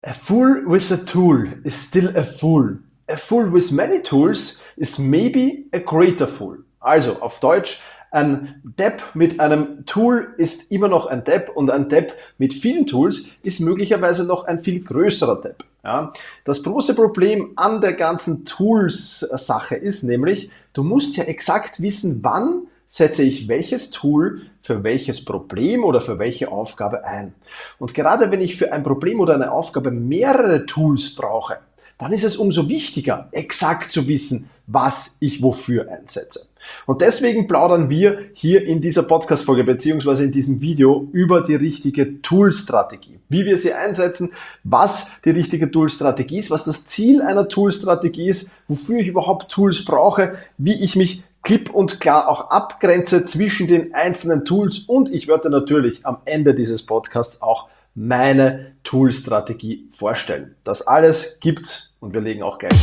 A fool with a tool is still a fool. A fool with many tools is maybe a greater fool. Also auf Deutsch, ein Depp mit einem Tool ist immer noch ein Depp und ein Depp mit vielen Tools ist möglicherweise noch ein viel größerer Depp. Ja, das große Problem an der ganzen Tools-Sache ist nämlich, du musst ja exakt wissen, wann setze ich welches Tool für welches Problem oder für welche Aufgabe ein. Und gerade wenn ich für ein Problem oder eine Aufgabe mehrere Tools brauche, dann ist es umso wichtiger, exakt zu wissen, was ich wofür einsetze. Und deswegen plaudern wir hier in dieser Podcast-Folge beziehungsweise in diesem Video über die richtige Tool-Strategie. Wie wir sie einsetzen, was die richtige Tool-Strategie ist, was das Ziel einer Tool-Strategie ist, wofür ich überhaupt Tools brauche, wie ich mich klipp und klar auch abgrenze zwischen den einzelnen Tools und ich werde natürlich am Ende dieses Podcasts auch meine Tool-Strategie vorstellen. Das alles gibt's und wir legen auch gleich.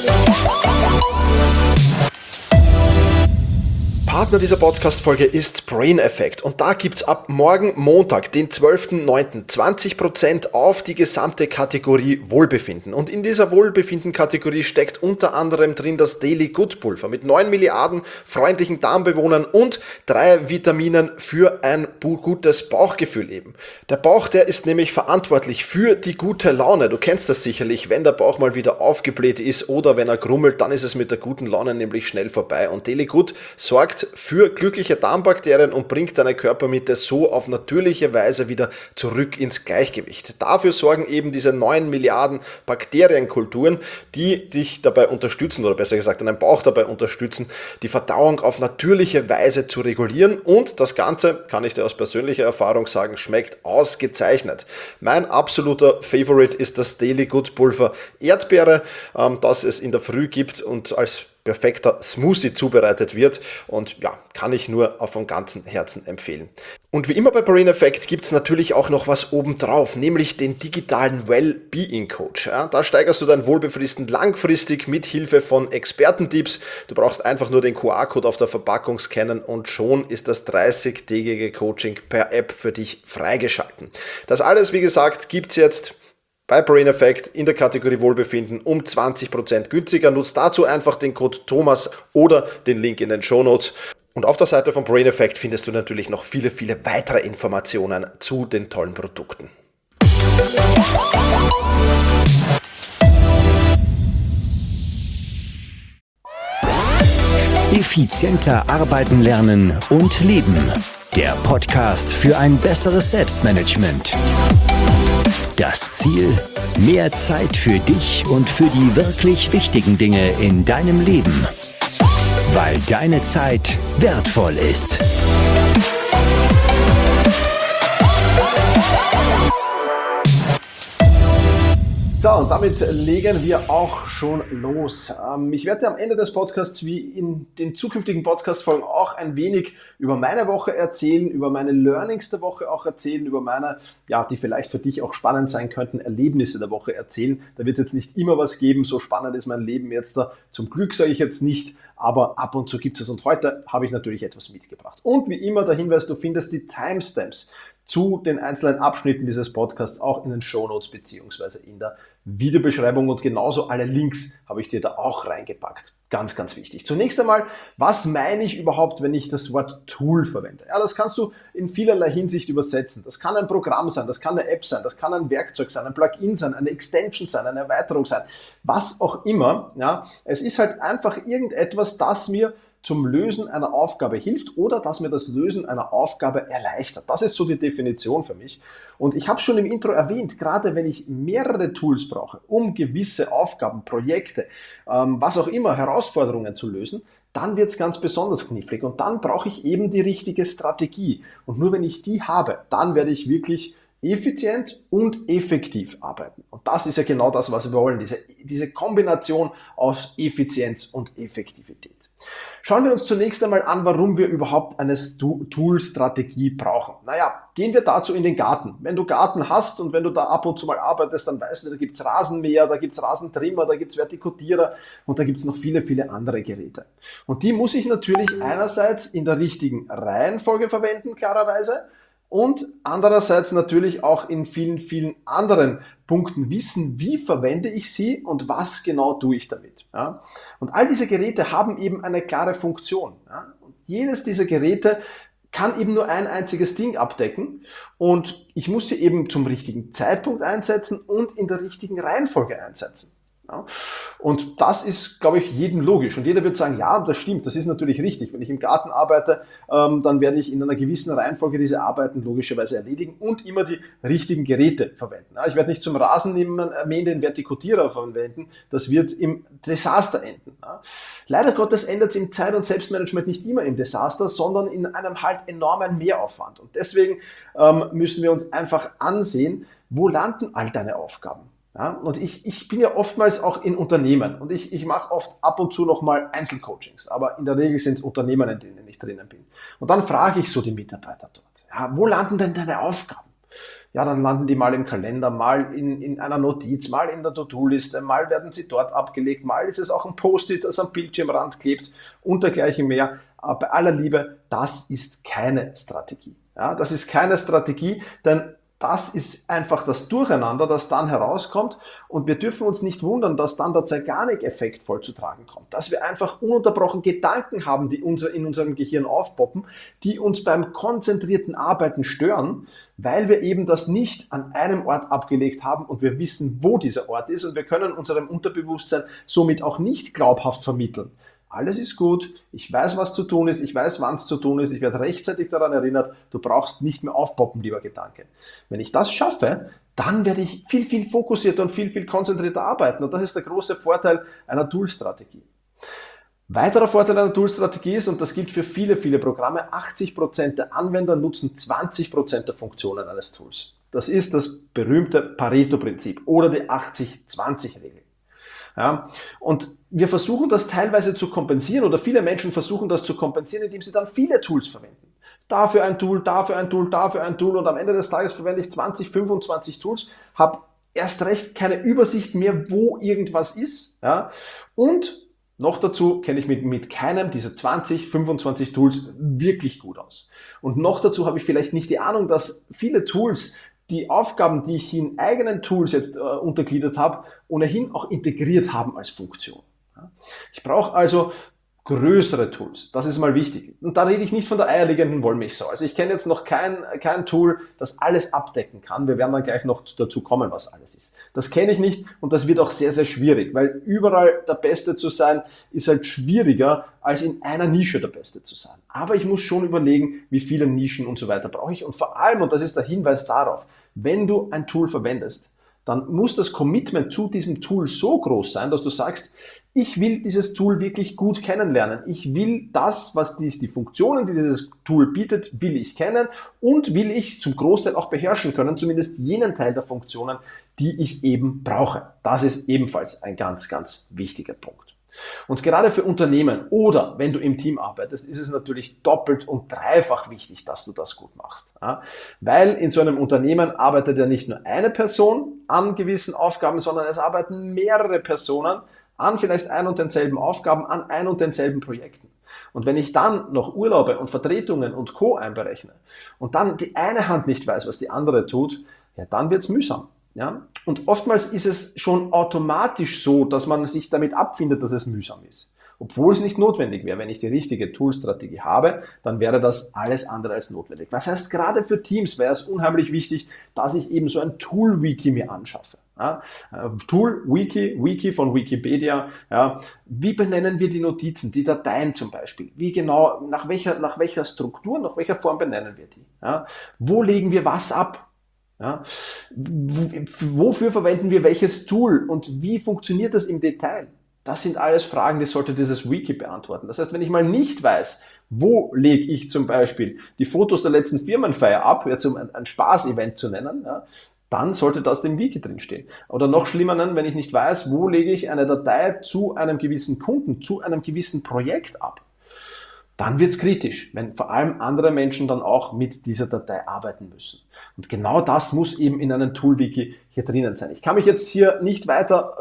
Partner dieser Podcast-Folge ist Brain Effect und da gibt's ab morgen Montag, den 12.09. 20% auf die gesamte Kategorie Wohlbefinden. Und in dieser Wohlbefinden-Kategorie steckt unter anderem drin das Daily Good Pulver mit 9 Milliarden freundlichen Darmbewohnern und 3 Vitaminen für ein gutes Bauchgefühl eben. Der Bauch, der ist nämlich verantwortlich für die gute Laune. Du kennst das sicherlich, wenn der Bauch mal wieder aufgebläht ist oder wenn er grummelt, dann ist es mit der guten Laune nämlich schnell vorbei. Und Daily Good sorgt für glückliche Darmbakterien und bringt deine Körpermitte so auf natürliche Weise wieder zurück ins Gleichgewicht. Dafür sorgen eben diese 9 Milliarden Bakterienkulturen, die dich dabei unterstützen, oder besser gesagt deinen Bauch dabei unterstützen, die Verdauung auf natürliche Weise zu regulieren und das Ganze, kann ich dir aus persönlicher Erfahrung sagen, schmeckt ausgezeichnet. Mein absoluter Favorite ist das Daily Good Pulver Erdbeere, das es in der Früh gibt und als perfekter Smoothie zubereitet wird und ja, kann ich nur von ganzem Herzen empfehlen. Und wie immer bei Brain Effect gibt es natürlich auch noch was obendrauf, nämlich den digitalen Well-Being Coach. Ja, da steigerst du dein Wohlbefinden langfristig mit Hilfe von Expertentipps. Du brauchst einfach nur den QR-Code auf der Verpackung scannen und schon ist das 30-tägige Coaching per App für dich freigeschalten. Das alles, wie gesagt, gibt es jetzt bei Brain Effect in der Kategorie Wohlbefinden um 20% günstiger. Nutzt dazu einfach den Code Thomas oder den Link in den Shownotes. Und auf der Seite von Brain Effect findest du natürlich noch viele, viele weitere Informationen zu den tollen Produkten. Effizienter arbeiten, lernen und leben. Der Podcast für ein besseres Selbstmanagement. Das Ziel? Mehr Zeit für dich und für die wirklich wichtigen Dinge in deinem Leben. Weil deine Zeit wertvoll ist. So, und damit legen wir auch schon los. Ich werde am Ende des Podcasts wie in den zukünftigen Podcast-Folgen auch ein wenig über meine Woche erzählen, über meine Learnings der Woche auch erzählen, über meine, ja, die vielleicht für dich auch spannend sein könnten, Erlebnisse der Woche erzählen. Da wird es jetzt nicht immer was geben, so spannend ist mein Leben jetzt da. Zum Glück sage ich jetzt nicht, aber ab und zu gibt es. Und heute habe ich natürlich etwas mitgebracht. Und wie immer der Hinweis, du findest die Timestamps zu den einzelnen Abschnitten dieses Podcasts auch in den Shownotes beziehungsweise in der Videobeschreibung und genauso alle Links habe ich dir da auch reingepackt. Ganz, ganz wichtig. Zunächst einmal, was meine ich überhaupt, wenn ich das Wort Tool verwende? Ja, das kannst du in vielerlei Hinsicht übersetzen. Das kann ein Programm sein, das kann eine App sein, das kann ein Werkzeug sein, ein Plugin sein, eine Extension sein, eine Erweiterung sein, was auch immer. Ja, es ist halt einfach irgendetwas, das mir zum Lösen einer Aufgabe hilft oder dass mir das Lösen einer Aufgabe erleichtert. Das ist so die Definition für mich. Und ich habe schon im Intro erwähnt, gerade wenn ich mehrere Tools brauche, um gewisse Aufgaben, Projekte, was auch immer, Herausforderungen zu lösen, dann wird es ganz besonders knifflig und dann brauche ich eben die richtige Strategie. Und nur wenn ich die habe, dann werde ich wirklich effizient und effektiv arbeiten. Und das ist ja genau das, was wir wollen, diese Kombination aus Effizienz und Effektivität. Schauen wir uns zunächst einmal an, warum wir überhaupt eine Tool-Strategie brauchen. Naja, gehen wir dazu in den Garten. Wenn du Garten hast und wenn du da ab und zu mal arbeitest, dann weißt du, da gibt es Rasenmäher, da gibt es Rasentrimmer, da gibt es Vertikutierer und da gibt es noch viele, viele andere Geräte. Und die muss ich natürlich einerseits in der richtigen Reihenfolge verwenden, klarerweise, und andererseits natürlich auch in vielen, vielen anderen Punkten wissen, wie verwende ich sie und was genau tue ich damit. Ja? Und all diese Geräte haben eben eine klare Funktion. Ja? Und jedes dieser Geräte kann eben nur ein einziges Ding abdecken und ich muss sie eben zum richtigen Zeitpunkt einsetzen und in der richtigen Reihenfolge einsetzen. Ja. Und das ist, glaube ich, jedem logisch. Und jeder wird sagen, ja, das stimmt, das ist natürlich richtig. Wenn ich im Garten arbeite, dann werde ich in einer gewissen Reihenfolge diese Arbeiten logischerweise erledigen und immer die richtigen Geräte verwenden. Ja. Ich werde nicht zum Rasenmähen den Vertikutierer verwenden, das wird im Desaster enden. Ja. Leider Gottes endet es im Zeit- und Selbstmanagement nicht immer im Desaster, sondern in einem halt enormen Mehraufwand. Und deswegen müssen wir uns einfach ansehen, wo landen all deine Aufgaben. Ja, und ich bin ja oftmals auch in Unternehmen und ich mache oft ab und zu nochmal Einzelcoachings, aber in der Regel sind es Unternehmen, in denen ich drinnen bin. Und dann frage ich so die Mitarbeiter dort, ja, wo landen denn deine Aufgaben? Ja, dann landen die mal im Kalender, mal in einer Notiz, mal in der To-Do-Liste, mal werden sie dort abgelegt, mal ist es auch ein Post-it, das am Bildschirmrand klebt und dergleichen mehr. Aber bei aller Liebe, das ist keine Strategie. Ja, das ist keine Strategie, denn das ist einfach das Durcheinander, das dann herauskommt und wir dürfen uns nicht wundern, dass dann der Zeigarnik-Effekt voll zu tragen kommt. Dass wir einfach ununterbrochen Gedanken haben, die in unserem Gehirn aufpoppen, die uns beim konzentrierten Arbeiten stören, weil wir eben das nicht an einem Ort abgelegt haben und wir wissen, wo dieser Ort ist und wir können unserem Unterbewusstsein somit auch nicht glaubhaft vermitteln. Alles ist gut, ich weiß, was zu tun ist, ich weiß, wann es zu tun ist, ich werde rechtzeitig daran erinnert, du brauchst nicht mehr aufpoppen, lieber Gedanke. Wenn ich das schaffe, dann werde ich viel, viel fokussierter und viel, viel konzentrierter arbeiten und das ist der große Vorteil einer Tool-Strategie. Weiterer Vorteil einer Tool-Strategie ist, und das gilt für viele, viele Programme, 80% der Anwender nutzen 20% der Funktionen eines Tools. Das ist das berühmte Pareto-Prinzip oder die 80-20-Regel. Ja, und wir versuchen das teilweise zu kompensieren oder viele Menschen versuchen das zu kompensieren, indem sie dann viele Tools verwenden. Dafür ein Tool, dafür ein Tool, dafür ein Tool und am Ende des Tages verwende ich 20, 25 Tools, habe erst recht keine Übersicht mehr, wo irgendwas ist. Ja, und noch dazu kenne ich mit keinem dieser 20, 25 Tools wirklich gut aus. Und noch dazu habe ich vielleicht nicht die Ahnung, dass viele Tools die Aufgaben, die ich in eigenen Tools jetzt untergliedert habe, ohnehin auch integriert haben als Funktion. Ja. Ich brauche also größere Tools, das ist mal wichtig. Und da rede ich nicht von der eierlegenden Wollmilchsau. Also ich kenne jetzt noch kein Tool, das alles abdecken kann. Wir werden dann gleich noch dazu kommen, was alles ist. Das kenne ich nicht und das wird auch sehr, sehr schwierig, weil überall der Beste zu sein, ist halt schwieriger, als in einer Nische der Beste zu sein. Aber ich muss schon überlegen, wie viele Nischen und so weiter brauche ich. Und vor allem, und das ist der Hinweis darauf, wenn du ein Tool verwendest, dann muss das Commitment zu diesem Tool so groß sein, dass du sagst, ich will dieses Tool wirklich gut kennenlernen. Ich will das, was die Funktionen, die dieses Tool bietet, will ich kennen und will ich zum Großteil auch beherrschen können, zumindest jenen Teil der Funktionen, die ich eben brauche. Das ist ebenfalls ein ganz, ganz wichtiger Punkt. Und gerade für Unternehmen oder wenn du im Team arbeitest, ist es natürlich doppelt und dreifach wichtig, dass du das gut machst. Ja? Weil in so einem Unternehmen arbeitet ja nicht nur eine Person an gewissen Aufgaben, sondern es arbeiten mehrere Personen an vielleicht ein und denselben Aufgaben, an ein und denselben Projekten. Und wenn ich dann noch Urlaube und Vertretungen und Co. einberechne und dann die eine Hand nicht weiß, was die andere tut, ja, dann wird's mühsam. Ja? Und oftmals ist es schon automatisch so, dass man sich damit abfindet, dass es mühsam ist. Obwohl es nicht notwendig wäre. Wenn ich die richtige Tool-Strategie habe, dann wäre das alles andere als notwendig. Das heißt, gerade für Teams wäre es unheimlich wichtig, dass ich eben so ein Tool-Wiki mir anschaffe. Ja, Tool-Wiki von Wikipedia. Ja, wie benennen wir die Notizen, die Dateien zum Beispiel? Wie genau, nach welcher Struktur, nach welcher Form benennen wir die? Ja, wo legen wir was ab? Ja, wofür verwenden wir welches Tool und wie funktioniert das im Detail? Das sind alles Fragen, die sollte dieses Wiki beantworten. Das heißt, wenn ich mal nicht weiß, wo lege ich zum Beispiel die Fotos der letzten Firmenfeier ab, jetzt um ein Spaß-Event zu nennen, ja, dann sollte das im Wiki drinstehen. Oder noch schlimmer, wenn ich nicht weiß, wo lege ich eine Datei zu einem gewissen Kunden, zu einem gewissen Projekt ab. dann wird es kritisch, wenn vor allem andere Menschen dann auch mit dieser Datei arbeiten müssen. Und genau das muss eben in einem Tool-Wiki hier drinnen sein. Ich kann mich jetzt hier nicht weiter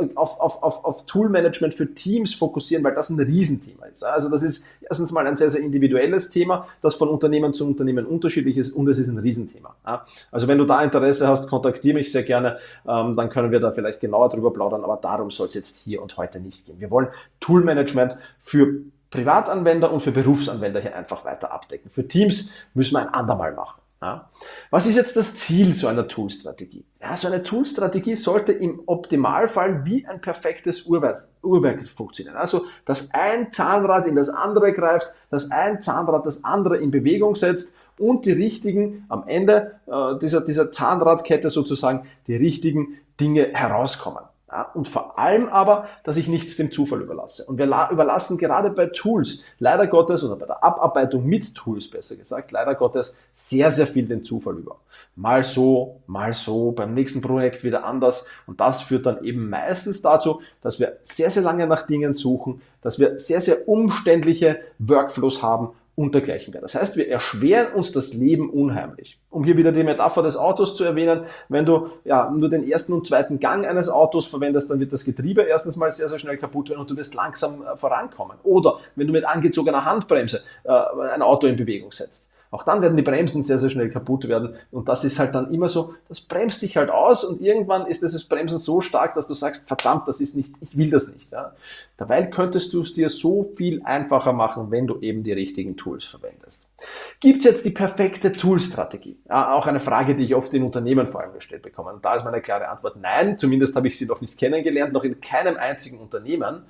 auf Tool-Management für Teams fokussieren, weil das ein Riesenthema ist. Also das ist erstens mal ein sehr, sehr individuelles Thema, das von Unternehmen zu Unternehmen unterschiedlich ist, und es ist ein Riesenthema. Also wenn du da Interesse hast, kontaktiere mich sehr gerne, dann können wir da vielleicht genauer drüber plaudern, aber darum soll es jetzt hier und heute nicht gehen. Wir wollen Tool-Management für Privatanwender und für Berufsanwender hier einfach weiter abdecken. Für Teams müssen wir ein andermal machen. Ja. Was ist jetzt das Ziel so einer Tool-Strategie? Ja, so eine Tool-Strategie sollte im Optimalfall wie ein perfektes Uhrwerk funktionieren. Also, dass ein Zahnrad in das andere greift, dass ein Zahnrad das andere in Bewegung setzt und die richtigen, am Ende dieser Zahnradkette sozusagen, die richtigen Dinge herauskommen. Ja, und vor allem aber, dass ich nichts dem Zufall überlasse. Und wir überlassen gerade bei Tools, leider Gottes, oder bei der Abarbeitung mit Tools besser gesagt, leider Gottes, sehr, sehr viel den Zufall über. Mal so, beim nächsten Projekt wieder anders. Und das führt dann eben meistens dazu, dass wir sehr, sehr lange nach Dingen suchen, dass wir sehr, sehr umständliche Workflows haben und dergleichen mehr. Das heißt, wir erschweren uns das Leben unheimlich. Um hier wieder die Metapher des Autos zu erwähnen, wenn du nur den ersten und zweiten Gang eines Autos verwendest, dann wird das Getriebe erstens mal sehr, sehr schnell kaputt werden und du wirst langsam vorankommen. Oder wenn du mit angezogener Handbremse ein Auto in Bewegung setzt. Auch dann werden die Bremsen sehr, sehr schnell kaputt werden, und das ist halt dann immer so, das bremst dich halt aus, und irgendwann ist dieses Bremsen so stark, dass du sagst, verdammt, das ist nicht, ich will das nicht. Ja. Dabei könntest du es dir so viel einfacher machen, wenn du eben die richtigen Tools verwendest. Gibt es jetzt die perfekte Tool-Strategie? Ja, auch eine Frage, die ich oft in Unternehmen vor allem gestellt bekomme. Und da ist meine klare Antwort nein, zumindest habe ich sie noch nicht kennengelernt, noch in keinem einzigen Unternehmen.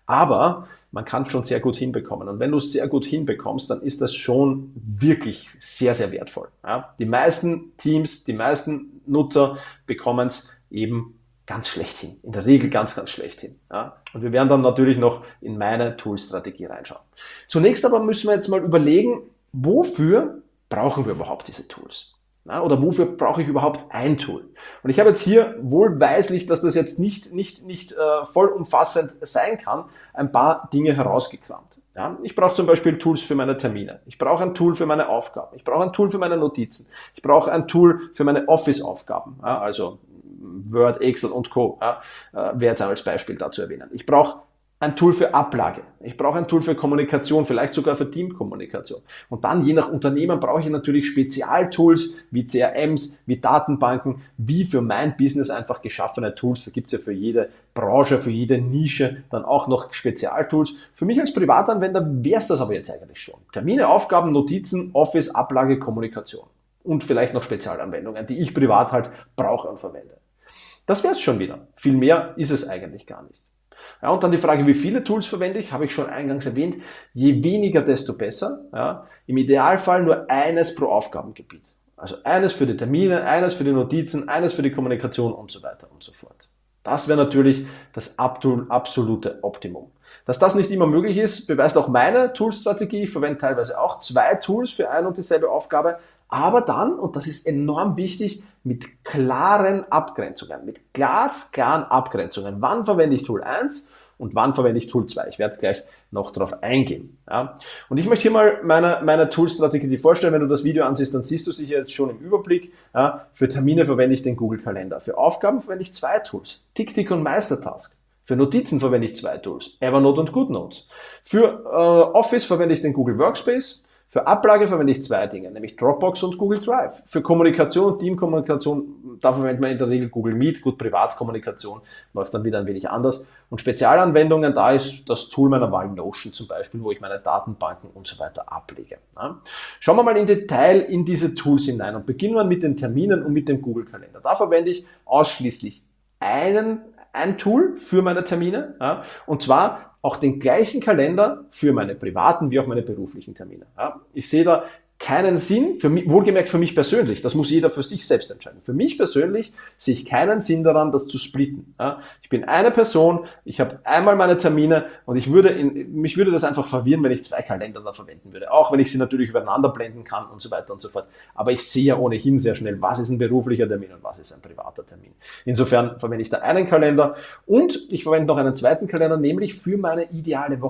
Aber man kann es schon sehr gut hinbekommen. Und wenn du es sehr gut hinbekommst, dann ist das schon wirklich sehr, sehr wertvoll. Ja? Die meisten Teams, die meisten Nutzer bekommen es eben ganz schlecht hin. In der Regel ganz, ganz schlecht hin. Ja? Und wir werden dann natürlich noch in meine Tool-Strategie reinschauen. Zunächst aber müssen wir jetzt mal überlegen, wofür brauchen wir überhaupt diese Tools? Ja, oder wofür brauche ich überhaupt ein Tool? Und ich habe jetzt hier wohlweislich, dass das jetzt nicht vollumfassend sein kann, ein paar Dinge herausgekramt. Ja, ich brauche zum Beispiel Tools für meine Termine. Ich brauche ein Tool für meine Aufgaben. Ich brauche ein Tool für meine Notizen. Ich brauche ein Tool für meine Office-Aufgaben. Ja, also Word, Excel und Co. Ja, wäre jetzt als Beispiel dazu erwähnen. Ich brauche ein Tool für Ablage. Ich brauche ein Tool für Kommunikation, vielleicht sogar für Teamkommunikation. Und dann, je nach Unternehmen, brauche ich natürlich Spezialtools wie CRMs, wie Datenbanken, wie für mein Business einfach geschaffene Tools. Da gibt es ja für jede Branche, für jede Nische dann auch noch Spezialtools. Für mich als Privatanwender wäre es das aber jetzt eigentlich schon. Termine, Aufgaben, Notizen, Office, Ablage, Kommunikation. Und vielleicht noch Spezialanwendungen, die ich privat halt brauche und verwende. Das wäre es schon wieder. Viel mehr ist es eigentlich gar nicht. Ja, und dann die Frage, wie viele Tools verwende ich, habe ich schon eingangs erwähnt. Je weniger, desto besser. Ja. Im Idealfall nur eines pro Aufgabengebiet. Also eines für die Termine, eines für die Notizen, eines für die Kommunikation und so weiter und so fort. Das wäre natürlich das absolute Optimum. Dass das nicht immer möglich ist, beweist auch meine Toolstrategie. Ich verwende teilweise auch 2 Tools für ein und dieselbe Aufgabe. Aber dann, und das ist enorm wichtig, mit klaren Abgrenzungen, mit glasklaren Abgrenzungen. Wann verwende ich Tool 1 und wann verwende ich Tool 2? Ich werde gleich noch darauf eingehen. Ja. Und ich möchte hier mal meine Tool-Strategie vorstellen. Wenn du das Video ansiehst, dann siehst du sie jetzt schon im Überblick. Ja. Für Termine verwende ich den Google-Kalender. Für Aufgaben verwende ich 2 Tools, TickTick und Meistertask. Für Notizen verwende ich 2 Tools, Evernote und GoodNotes. Für Office verwende ich den Google Workspace. Für Ablage verwende ich 2 Dinge, nämlich Dropbox und Google Drive. Für Kommunikation und Teamkommunikation, da verwendet man in der Regel Google Meet. Gut, Privatkommunikation läuft dann wieder ein wenig anders. Und Spezialanwendungen, da ist das Tool meiner Wahl Notion zum Beispiel, wo ich meine Datenbanken und so weiter ablege. Ja. Schauen wir mal im Detail in diese Tools hinein und beginnen wir mit den Terminen und mit dem Google-Kalender. Da verwende ich ausschließlich ein Tool für meine Termine, ja, und zwar auch den gleichen Kalender für meine privaten wie auch meine beruflichen Termine. Ja, ich sehe da keinen Sinn, wohlgemerkt für mich persönlich, das muss jeder für sich selbst entscheiden. Für mich persönlich sehe ich keinen Sinn daran, das zu splitten. Ja, ich bin eine Person, ich habe einmal meine Termine und mich würde das einfach verwirren, wenn ich 2 Kalender da verwenden würde. Auch wenn ich sie natürlich übereinander blenden kann und so weiter und so fort. Aber ich sehe ja ohnehin sehr schnell, was ist ein beruflicher Termin und was ist ein privater Termin. Insofern verwende ich da einen Kalender und ich verwende noch einen zweiten Kalender, nämlich für meine ideale Woche.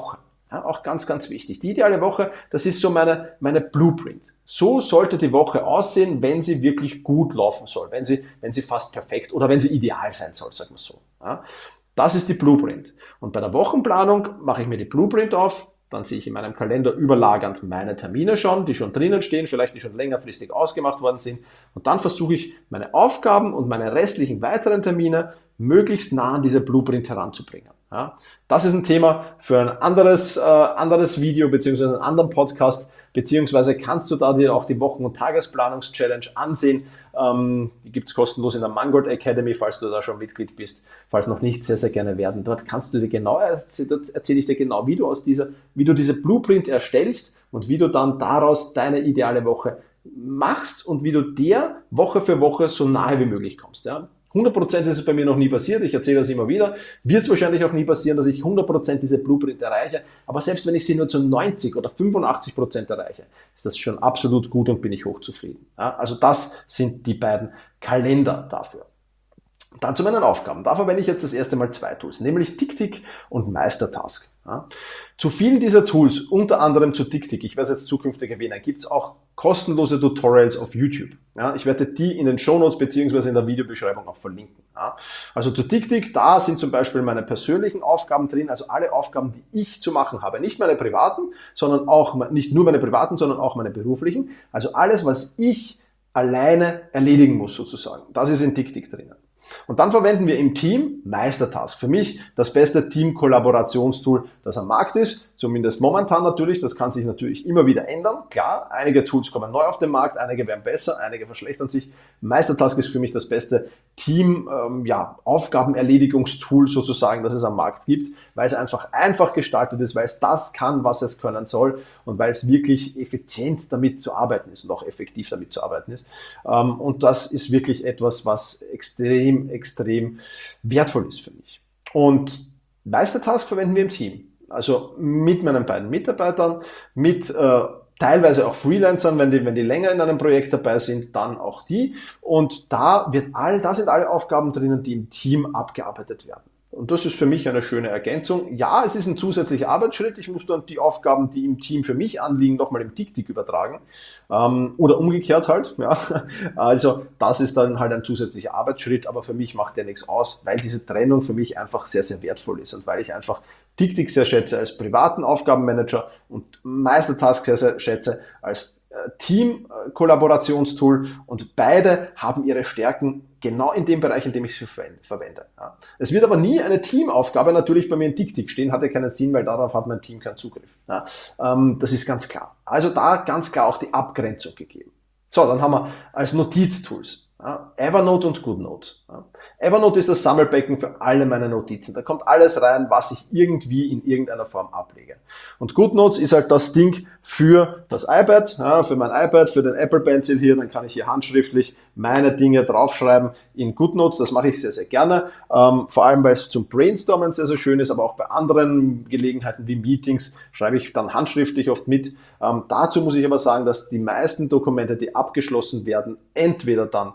Ja, auch ganz, ganz wichtig. Die ideale Woche, das ist so meine Blueprint. So sollte die Woche aussehen, wenn sie wirklich gut laufen soll, wenn sie fast perfekt oder wenn sie ideal sein soll, sagen wir so. Ja, das ist die Blueprint. Und bei der Wochenplanung mache ich mir die Blueprint auf, dann sehe ich in meinem Kalender überlagernd meine Termine schon, die schon drinnen stehen, vielleicht die schon längerfristig ausgemacht worden sind. Und dann versuche ich, meine Aufgaben und meine restlichen weiteren Termine möglichst nah an diese Blueprint heranzubringen. Ja, das ist ein Thema für ein anderes Video beziehungsweise einen anderen Podcast, beziehungsweise kannst du da dir auch die Wochen- und Tagesplanungs-Challenge ansehen. Die gibt es kostenlos in der Mangold Academy, falls du da schon Mitglied bist. Falls noch nicht, sehr, sehr gerne werden. Dort kannst du dir dort erzähle ich dir genau, wie du diese Blueprint erstellst und wie du dann daraus deine ideale Woche machst und wie du der Woche für Woche so nahe wie möglich kommst. Ja? 100% ist es bei mir noch nie passiert, ich erzähle das immer wieder, wird es wahrscheinlich auch nie passieren, dass ich 100% diese Blueprint erreiche, aber selbst wenn ich sie nur zu 90 oder 85% erreiche, ist das schon absolut gut und bin ich hochzufrieden. Ja, also das sind die beiden Kalender dafür. Dann zu meinen Aufgaben. Da verwende ich jetzt das erste Mal 2 Tools, nämlich TickTick und Meistertask. Ja. Zu vielen dieser Tools, unter anderem zu TickTick, ich werde es jetzt zukünftig erwähnen, gibt es auch kostenlose Tutorials auf YouTube. Ja, ich werde die in den Shownotes bzw. in der Videobeschreibung auch verlinken. Ja. Also zu TickTick, da sind zum Beispiel meine persönlichen Aufgaben drin, also alle Aufgaben, die ich zu machen habe. Nicht meine privaten, sondern auch, nicht nur meine privaten, sondern auch meine beruflichen. Also alles, was ich alleine erledigen muss sozusagen. Das ist in TickTick drinnen. Und dann verwenden wir im Team Meistertask. Für mich das beste Team-Kollaborationstool, das am Markt ist, zumindest momentan natürlich. Das kann sich natürlich immer wieder ändern. Klar, einige Tools kommen neu auf den Markt, einige werden besser, einige verschlechtern sich. Meistertask ist für mich das beste Team-Aufgabenerledigungstool sozusagen, das es am Markt gibt, weil es einfach gestaltet ist, weil es das kann, was es können soll und weil es wirklich effizient damit zu arbeiten ist und auch effektiv damit zu arbeiten ist. Und das ist wirklich etwas, was extrem wertvoll ist für mich. Und Meistertask verwenden wir im Team. Also mit meinen beiden Mitarbeitern, mit teilweise auch Freelancern, wenn die länger in einem Projekt dabei sind, dann auch die. Und da sind alle Aufgaben drinnen, die im Team abgearbeitet werden. Und das ist für mich eine schöne Ergänzung. Ja, es ist ein zusätzlicher Arbeitsschritt. Ich muss dann die Aufgaben, die im Team für mich anliegen, nochmal im TickTick übertragen. Oder umgekehrt halt. Ja. Also das ist dann halt ein zusätzlicher Arbeitsschritt, aber für mich macht der nichts aus, weil diese Trennung für mich einfach sehr, sehr wertvoll ist und weil ich einfach TickTick sehr schätze als privaten Aufgabenmanager und Meistertask sehr, sehr schätze als Team-Kollaborationstool und beide haben ihre Stärken genau in dem Bereich, in dem ich sie verwende. Ja. Es wird aber nie eine Teamaufgabe natürlich bei mir in TickTick stehen, hat ja keinen Sinn, weil darauf hat mein Team keinen Zugriff. Ja. Das ist ganz klar. Also da ganz klar auch die Abgrenzung gegeben. So, dann haben wir als Notiztools Evernote und GoodNote. Evernote ist das Sammelbecken für alle meine Notizen. Da kommt alles rein, was ich irgendwie in irgendeiner Form ablege. Und GoodNotes ist halt das Ding für das iPad, für mein iPad, für den Apple Pencil hier. Dann kann ich hier handschriftlich meine Dinge draufschreiben in GoodNotes. Das mache ich sehr, sehr gerne. Vor allem, weil es zum Brainstormen sehr, sehr schön ist, aber auch bei anderen Gelegenheiten wie Meetings schreibe ich dann handschriftlich oft mit. Dazu muss ich aber sagen, dass die meisten Dokumente, die abgeschlossen werden, entweder dann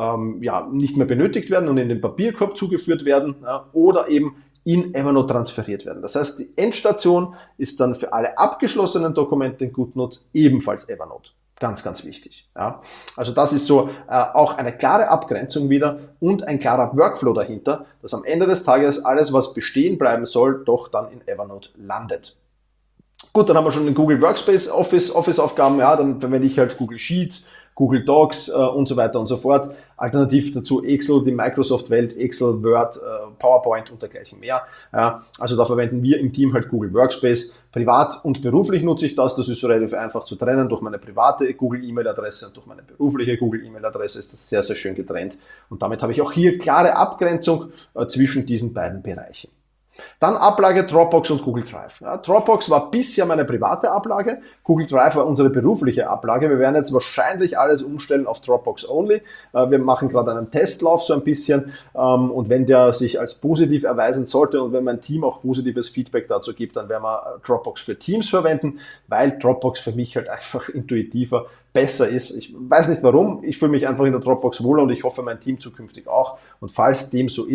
nicht mehr benötigt werden und in den Papierkorb zugeführt werden oder eben in Evernote transferiert werden. Das heißt, die Endstation ist dann für alle abgeschlossenen Dokumente in GoodNotes ebenfalls Evernote. Ganz, ganz wichtig. Ja. Also das ist so auch eine klare Abgrenzung wieder und ein klarer Workflow dahinter, dass am Ende des Tages alles, was bestehen bleiben soll, doch dann in Evernote landet. Gut, dann haben wir schon den Google Workspace Office-Aufgaben, dann verwende ich halt Google Sheets, Google Docs und so weiter und so fort. Alternativ dazu Excel, die Microsoft-Welt, Excel, Word, PowerPoint und dergleichen mehr. Ja, also da verwenden wir im Team halt Google Workspace. Privat und beruflich nutze ich das. Das ist relativ einfach zu trennen. Durch meine private Google-E-Mail-Adresse und durch meine berufliche Google-E-Mail-Adresse ist das sehr, sehr schön getrennt. Und damit habe ich auch hier klare Abgrenzung zwischen diesen beiden Bereichen. Dann Ablage Dropbox und Google Drive. Ja, Dropbox war bisher meine private Ablage, Google Drive war unsere berufliche Ablage. Wir werden jetzt wahrscheinlich alles umstellen auf Dropbox Only. Wir machen gerade einen Testlauf so ein bisschen und wenn der sich als positiv erweisen sollte und wenn mein Team auch positives Feedback dazu gibt, dann werden wir Dropbox für Teams verwenden, weil Dropbox für mich halt einfach intuitiver besser ist. Ich weiß nicht warum, ich fühle mich einfach in der Dropbox wohler und ich hoffe mein Team zukünftig auch. Und falls dem so ist,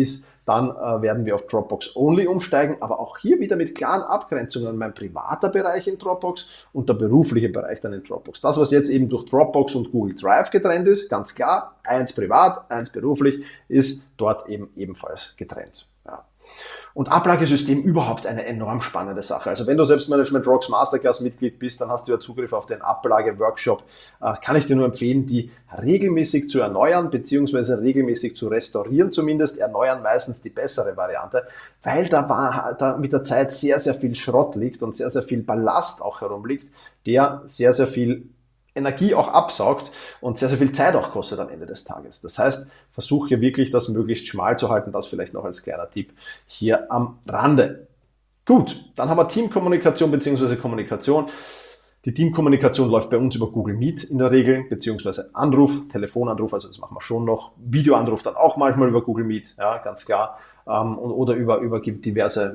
dann werden wir auf Dropbox Only umsteigen, aber auch hier wieder mit klaren Abgrenzungen. Mein privater Bereich in Dropbox und der berufliche Bereich dann in Dropbox. Das, was jetzt eben durch Dropbox und Google Drive getrennt ist, ganz klar, eins privat, eins beruflich, ist dort eben ebenfalls getrennt. Ja. Und Ablagesystem überhaupt eine enorm spannende Sache. Also wenn du Selbstmanagement Rocks Masterclass Mitglied bist, dann hast du ja Zugriff auf den Ablage-Workshop. Kann ich dir nur empfehlen, die regelmäßig zu erneuern, beziehungsweise regelmäßig zu restaurieren zumindest. Erneuern meistens die bessere Variante, weil da mit der Zeit sehr, sehr viel Schrott liegt und sehr, sehr viel Ballast auch herumliegt, der sehr, sehr viel Energie auch absaugt und sehr, sehr viel Zeit auch kostet am Ende des Tages. Das heißt, versuche hier wirklich das möglichst schmal zu halten. Das vielleicht noch als kleiner Tipp hier am Rande. Gut, dann haben wir Teamkommunikation bzw. Kommunikation. Die Teamkommunikation läuft bei uns über Google Meet in der Regel, beziehungsweise Anruf, Telefonanruf, also das machen wir schon noch. Videoanruf dann auch manchmal über Google Meet, ja, ganz klar. Oder über diverse,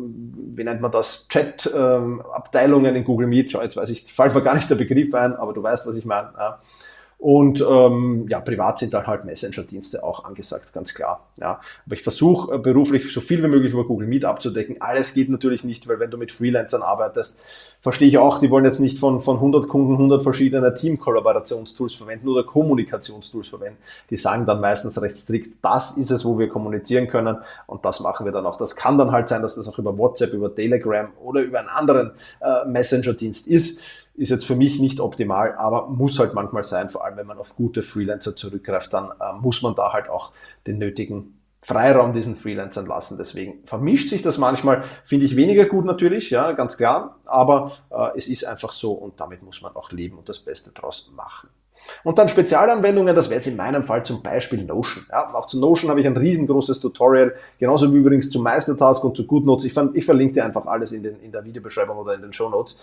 wie nennt man das, Chat-Abteilungen in Google Meet. Schau, jetzt fällt mir gar nicht der Begriff ein, aber du weißt, was ich meine. Ja. Und privat sind dann halt Messenger-Dienste auch angesagt, ganz klar. Ja. Aber ich versuche beruflich so viel wie möglich über Google Meet abzudecken. Alles geht natürlich nicht, weil wenn du mit Freelancern arbeitest, verstehe ich auch, die wollen jetzt nicht von 100 Kunden 100 verschiedene Team-Kollaborationstools verwenden oder Kommunikationstools verwenden. Die sagen dann meistens recht strikt, das ist es, wo wir kommunizieren können und das machen wir dann auch. Das kann dann halt sein, dass das auch über WhatsApp, über Telegram oder über einen anderen Messenger-Dienst ist. Ist jetzt für mich nicht optimal, aber muss halt manchmal sein, vor allem wenn man auf gute Freelancer zurückgreift, dann muss man da halt auch den nötigen Freiraum diesen Freelancern lassen. Deswegen vermischt sich das manchmal, finde ich weniger gut natürlich, ja, ganz klar, aber es ist einfach so und damit muss man auch leben und das Beste draus machen. Und dann Spezialanwendungen, das wäre jetzt in meinem Fall zum Beispiel Notion. Ja, auch zu Notion habe ich ein riesengroßes Tutorial, genauso wie übrigens zu Meistertask und zu GoodNotes. Ich verlinke dir einfach alles in der Videobeschreibung oder in den Shownotes.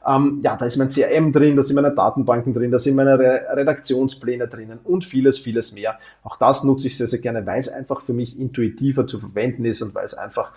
Da ist mein CRM drin, da sind meine Datenbanken drin, da sind meine Redaktionspläne drinnen und vieles, vieles mehr. Auch das nutze ich sehr, sehr gerne, weil es einfach für mich intuitiver zu verwenden ist und weil es einfach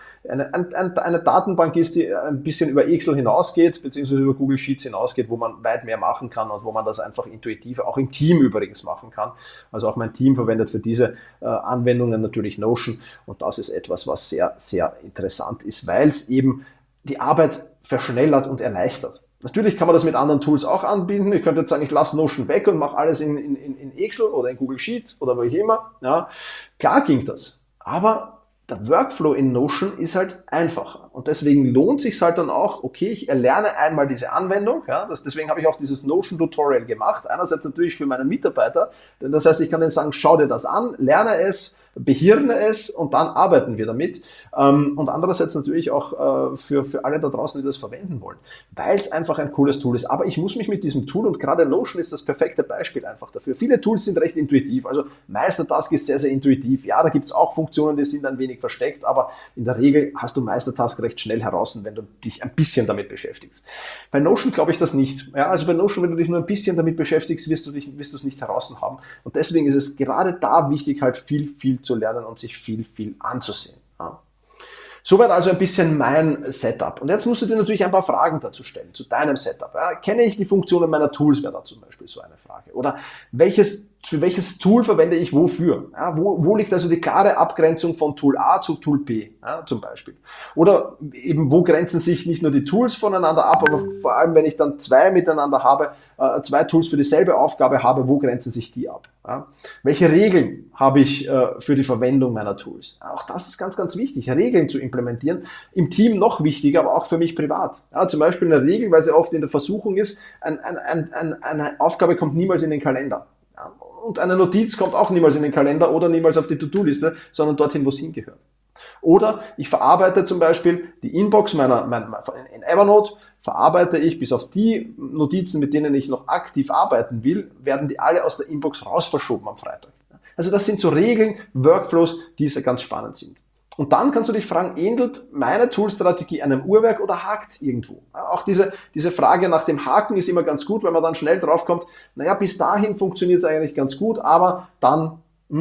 eine Datenbank ist, die ein bisschen über Excel hinausgeht, beziehungsweise über Google Sheets hinausgeht, wo man weit mehr machen kann und wo man das einfach intuitiver auch im Team übrigens machen kann. Also auch mein Team verwendet für diese Anwendungen natürlich Notion und das ist etwas, was sehr, sehr interessant ist, weil es eben die Arbeit verschnellert und erleichtert. Natürlich kann man das mit anderen Tools auch anbinden. Ich könnte jetzt sagen, ich lasse Notion weg und mache alles in Excel oder in Google Sheets oder wo ich immer. Ja, klar ging das, aber der Workflow in Notion ist halt einfacher und deswegen lohnt es sich halt dann auch, okay, ich erlerne einmal diese Anwendung, ja, deswegen habe ich auch dieses Notion-Tutorial gemacht, einerseits natürlich für meine Mitarbeiter, denn das heißt, ich kann denen sagen, schau dir das an, lerne es, behirne es und dann arbeiten wir damit und andererseits natürlich auch für alle da draußen, die das verwenden wollen, weil es einfach ein cooles Tool ist, aber ich muss mich mit diesem Tool und gerade Notion ist das perfekte Beispiel einfach dafür. Viele Tools sind recht intuitiv, also Meistertask ist sehr, sehr intuitiv, ja, da gibt es auch Funktionen, die sind ein wenig versteckt, aber in der Regel hast du Meistertask recht schnell heraus, wenn du dich ein bisschen damit beschäftigst. Bei Notion glaube ich das nicht, ja, also bei Notion, wenn du dich nur ein bisschen damit beschäftigst, wirst du es nicht heraus haben und deswegen ist es gerade da wichtig, halt viel zu lernen und sich viel anzusehen. Ja. Soweit also ein bisschen mein Setup. Und jetzt musst du dir natürlich ein paar Fragen dazu stellen, zu deinem Setup. Ja, kenne ich die Funktionen meiner Tools, wäre da zum Beispiel so eine Frage. Oder für welches Tool verwende ich wofür? Ja, wo liegt also die klare Abgrenzung von Tool A zu Tool B, ja, zum Beispiel? Oder eben, wo grenzen sich nicht nur die Tools voneinander ab, aber vor allem, wenn ich dann zwei miteinander habe, zwei Tools für dieselbe Aufgabe habe, wo grenzen sich die ab? Ja? Welche Regeln habe ich für die Verwendung meiner Tools? Ja, auch das ist ganz, ganz wichtig, Regeln zu implementieren. Im Team noch wichtiger, aber auch für mich privat. Ja, zum Beispiel eine Regel, weil sie oft in der Versuchung ist, eine Aufgabe kommt niemals in den Kalender. Ja, und eine Notiz kommt auch niemals in den Kalender oder niemals auf die To-Do-Liste, sondern dorthin, wo es hingehört. Oder ich verarbeite zum Beispiel die Inbox in Evernote, verarbeite ich bis auf die Notizen, mit denen ich noch aktiv arbeiten will, werden die alle aus der Inbox raus verschoben am Freitag. Also das sind so Regeln, Workflows, die sehr ganz spannend sind. Und dann kannst du dich fragen, ähnelt meine Toolstrategie einem Uhrwerk oder hakt es irgendwo? Auch diese Frage nach dem Haken ist immer ganz gut, weil man dann schnell drauf kommt, naja, bis dahin funktioniert es eigentlich ganz gut, aber dann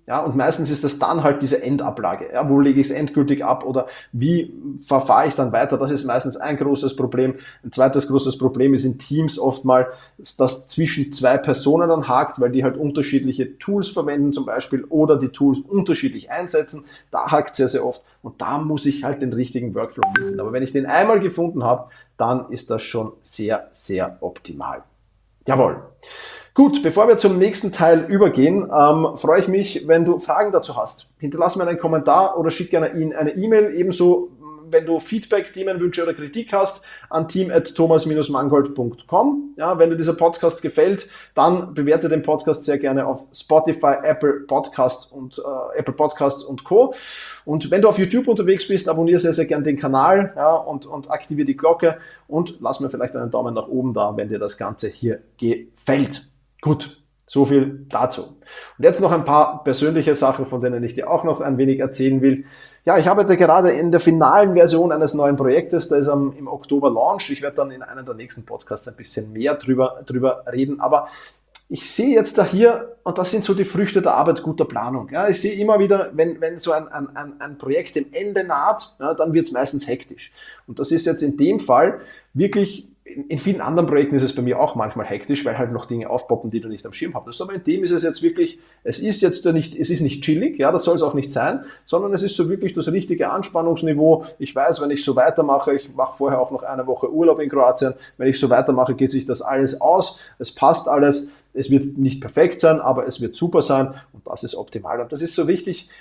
Ja, und meistens ist das dann halt diese Endablage. Ja, wo lege ich es endgültig ab oder wie verfahre ich dann weiter? Das ist meistens ein großes Problem. Ein zweites großes Problem ist in Teams oft mal, dass zwischen zwei Personen dann hakt, weil die halt unterschiedliche Tools verwenden zum Beispiel oder die Tools unterschiedlich einsetzen. Da hakt sehr, sehr oft und da muss ich halt den richtigen Workflow finden. Aber wenn ich den einmal gefunden habe, dann ist das schon sehr, sehr optimal. Jawohl. Gut, bevor wir zum nächsten Teil übergehen, freue ich mich, wenn du Fragen dazu hast. Hinterlass mir einen Kommentar oder schick gerne eine E-Mail. Ebenso, wenn du Feedback, Themenwünsche oder Kritik hast, an team@thomas-mangold.com. Ja, wenn dir dieser Podcast gefällt, dann bewerte den Podcast sehr gerne auf Spotify, Apple Podcasts und Co. Und wenn du auf YouTube unterwegs bist, abonniere sehr, sehr gerne den Kanal, ja, und aktiviere die Glocke und lass mir vielleicht einen Daumen nach oben da, wenn dir das Ganze hier gefällt. Gut, so viel dazu. Und jetzt noch ein paar persönliche Sachen, von denen ich dir auch noch ein wenig erzählen will. Ja, ich arbeite gerade in der finalen Version eines neuen Projektes, da ist im Oktober Launch. Ich werde dann in einem der nächsten Podcasts ein bisschen mehr drüber reden, aber ich sehe jetzt da hier, und das sind so die Früchte der Arbeit guter Planung. Ja, ich sehe immer wieder, wenn so ein Projekt dem Ende naht, ja, dann wird es meistens hektisch. Und das ist jetzt in dem Fall wirklich, in vielen anderen Projekten ist es bei mir auch manchmal hektisch, weil halt noch Dinge aufpoppen, die du nicht am Schirm hast. Aber in dem ist es jetzt wirklich, es ist nicht chillig, ja, das soll es auch nicht sein, sondern es ist so wirklich das richtige Anspannungsniveau. Ich weiß, wenn ich so weitermache, ich mache vorher auch noch eine Woche Urlaub in Kroatien, wenn ich so weitermache, geht sich das alles aus, es passt alles. Es wird nicht perfekt sein, aber es wird super sein und das ist optimal. Und das ist so richtig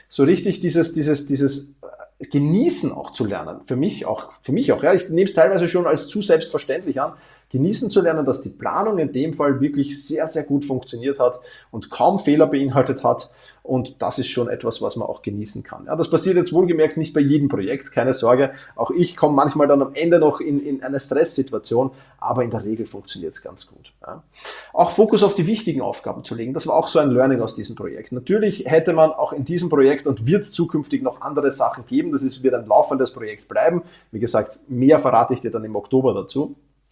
dieses Genießen auch zu lernen. Für mich auch, ja. Ich nehme es teilweise schon als zu selbstverständlich an, genießen zu lernen, dass die Planung in dem Fall wirklich sehr, sehr gut funktioniert hat und kaum Fehler beinhaltet hat. Und das ist schon etwas, was man auch genießen kann. Ja, das passiert jetzt wohlgemerkt nicht bei jedem Projekt, keine Sorge. Auch ich komme manchmal dann am Ende noch in eine Stresssituation, aber in der Regel funktioniert es ganz gut. Ja. Auch Fokus auf die wichtigen Aufgaben zu legen, das war auch so ein Learning aus diesem Projekt. Natürlich hätte man auch in diesem Projekt und wird es zukünftig noch andere Sachen geben, wird ein laufendes Projekt bleiben. Wie gesagt, mehr verrate ich dir dann im Oktober dazu.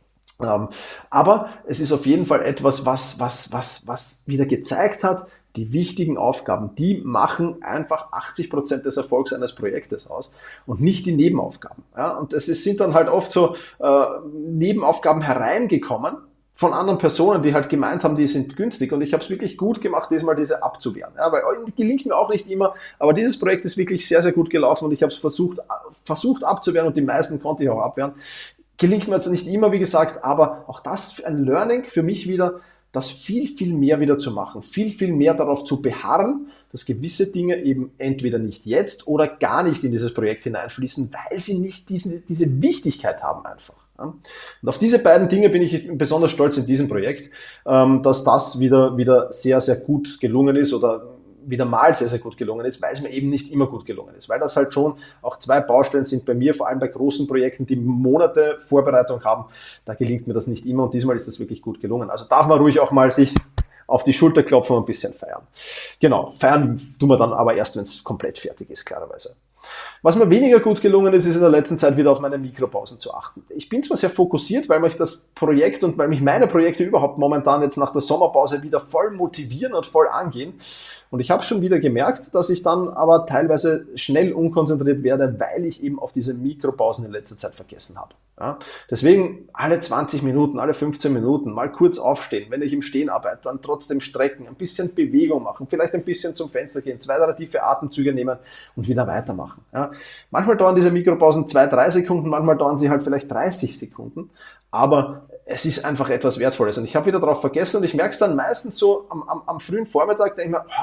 Aber es ist auf jeden Fall etwas, was wieder gezeigt hat, die wichtigen Aufgaben, die machen einfach 80% des Erfolgs eines Projektes aus und nicht die Nebenaufgaben. Ja, und sind dann halt oft so Nebenaufgaben hereingekommen von anderen Personen, die halt gemeint haben, die sind günstig. Und ich habe es wirklich gut gemacht, diesmal diese abzuwehren. Ja, weil gelingt mir auch nicht immer, aber dieses Projekt ist wirklich sehr, sehr gut gelaufen und ich habe es versucht abzuwehren und die meisten konnte ich auch abwehren. Gelingt mir jetzt nicht immer, wie gesagt, aber auch das ein Learning für mich wieder, das viel, viel mehr wieder zu machen, viel, viel mehr darauf zu beharren, dass gewisse Dinge eben entweder nicht jetzt oder gar nicht in dieses Projekt hineinfließen, weil sie nicht diese Wichtigkeit haben einfach. Und auf diese beiden Dinge bin ich besonders stolz in diesem Projekt, dass das wieder sehr, sehr gut gelungen ist oder wieder mal sehr, sehr gut gelungen ist, weil es mir eben nicht immer gut gelungen ist. Weil das halt schon auch zwei Baustellen sind bei mir, vor allem bei großen Projekten, die Monate Vorbereitung haben. Da gelingt mir das nicht immer und diesmal ist das wirklich gut gelungen. Also darf man ruhig auch mal sich auf die Schulter klopfen und ein bisschen feiern. Genau, feiern tun wir dann aber erst, wenn es komplett fertig ist, klarerweise. Was mir weniger gut gelungen ist, ist in der letzten Zeit wieder auf meine Mikropausen zu achten. Ich bin zwar sehr fokussiert, weil mich das Projekt und weil mich meine Projekte überhaupt momentan jetzt nach der Sommerpause wieder voll motivieren und voll angehen. Und ich habe schon wieder gemerkt, dass ich dann aber teilweise schnell unkonzentriert werde, weil ich eben auf diese Mikropausen in letzter Zeit vergessen habe. Ja, deswegen alle 20 Minuten, alle 15 Minuten mal kurz aufstehen, wenn ich im Stehen arbeite, dann trotzdem strecken, ein bisschen Bewegung machen, vielleicht ein bisschen zum Fenster gehen, 2, 3 tiefe Atemzüge nehmen und wieder weitermachen. Ja, manchmal dauern diese Mikropausen 2, 3 Sekunden, manchmal dauern sie halt vielleicht 30 Sekunden, aber es ist einfach etwas Wertvolles und ich habe wieder darauf vergessen und ich merke es dann meistens so am frühen Vormittag, denke ich mir,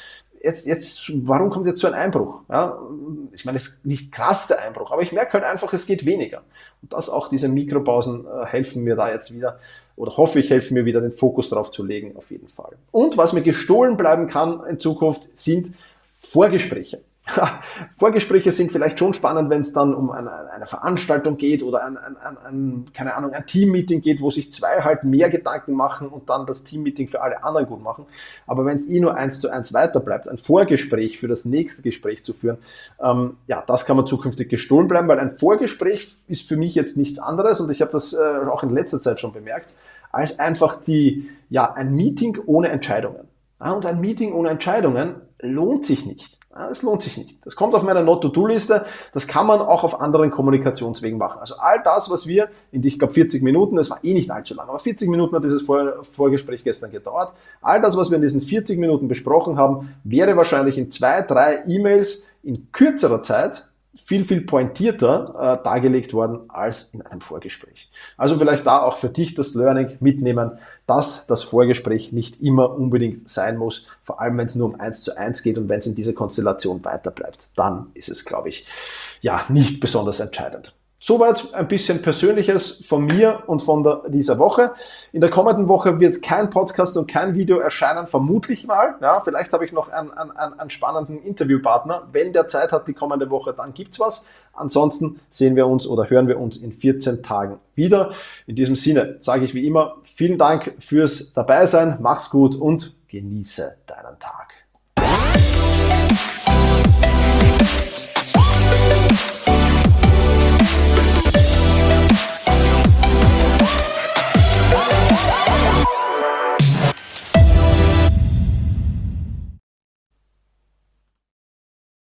warum kommt jetzt so ein Einbruch? Ja, ich meine, es ist nicht krass der Einbruch, aber ich merke halt einfach, es geht weniger. Und dass auch diese Mikropausen helfen mir da jetzt wieder, oder hoffe ich, helfen mir wieder, den Fokus drauf zu legen, auf jeden Fall. Und was mir gestohlen bleiben kann in Zukunft, sind Vorgespräche. Vorgespräche sind vielleicht schon spannend, wenn es dann um eine Veranstaltung geht oder ein Teammeeting geht, wo sich zwei halt mehr Gedanken machen und dann das Teammeeting für alle anderen gut machen. Aber wenn es nur 1:1 weiter bleibt, ein Vorgespräch für das nächste Gespräch zu führen, das kann man zukünftig gestohlen bleiben, weil ein Vorgespräch ist für mich jetzt nichts anderes und ich habe das auch in letzter Zeit schon bemerkt, als einfach ein Meeting ohne Entscheidungen. Und ein Meeting ohne Entscheidungen lohnt sich nicht. Es lohnt sich nicht. Das kommt auf meiner Not-to-Do-Liste. Das kann man auch auf anderen Kommunikationswegen machen. Also all das, was wir in, ich glaube, 40 Minuten, das war eh nicht allzu lang, aber 40 Minuten hat dieses Vorgespräch gestern gedauert. All das, was wir in diesen 40 Minuten besprochen haben, wäre wahrscheinlich in 2, 3 E-Mails in kürzerer Zeit viel pointierter dargelegt worden als in einem Vorgespräch. Also vielleicht da auch für dich das Learning mitnehmen, dass das Vorgespräch nicht immer unbedingt sein muss, vor allem wenn es nur um 1:1 geht und wenn es in dieser Konstellation weiter bleibt. Dann ist es, glaube ich, nicht besonders entscheidend. Soweit ein bisschen Persönliches von mir und von dieser Woche. In der kommenden Woche wird kein Podcast und kein Video erscheinen, vermutlich mal. Ja, vielleicht habe ich noch einen spannenden Interviewpartner. Wenn der Zeit hat die kommende Woche, dann gibt's was. Ansonsten sehen wir uns oder hören wir uns in 14 Tagen wieder. In diesem Sinne sage ich wie immer, vielen Dank fürs Dabeisein, mach's gut und genieße deinen Tag.